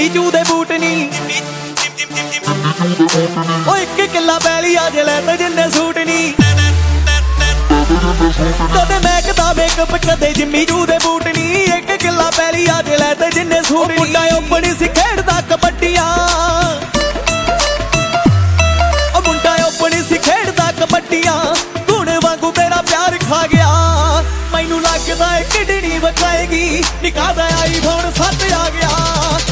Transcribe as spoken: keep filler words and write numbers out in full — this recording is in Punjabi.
ਜੂ ਦੇ ਬੂਟ ਨੀ ਓ ਇੱਕ ਕਿੱਲਾ ਪੈਲੀ ਆ ਜੇ ਲੈ ਤੇ ਜਿੰਨੇ ਸੂਟ ਨੀ ਕਦੇ ਮੈਂ ਕਦਾ ਮੇਕਅਪ ਕਦੇ ਜਿੰਮੀ ਜੂ ਦੇ ਬੂਟ ਨੀ ਇੱਕ ਕਿੱਲਾ ਪੈਲੀ ਆ ਜੇ ਲੈ ਤੇ ਜਿੰਨੇ ਸੂਟ ਨੀ ਮੁੰਡਾ ਓਪਣੀ ਸੀ ਖੇਡਦਾ ਕਬੱਡੀਆਂ ਓ ਮੁੰਡਾ ਓਪਣੀ ਸੀ ਖੇਡਦਾ ਕਬੱਡੀਆਂ ਗੁਣ ਵਾਂਗੂ ਤੇਰਾ ਪਿਆਰ ਖਾ ਗਿਆ ਮੈਨੂੰ ਲੱਗਦਾ ਏ ਕਿਡਨੀ ਵਕਾਏਗੀ ਨਿਕਾਹ ਦਾ ਆਈਫੋਨ ਸੱਤ ਆ ਗਿਆ।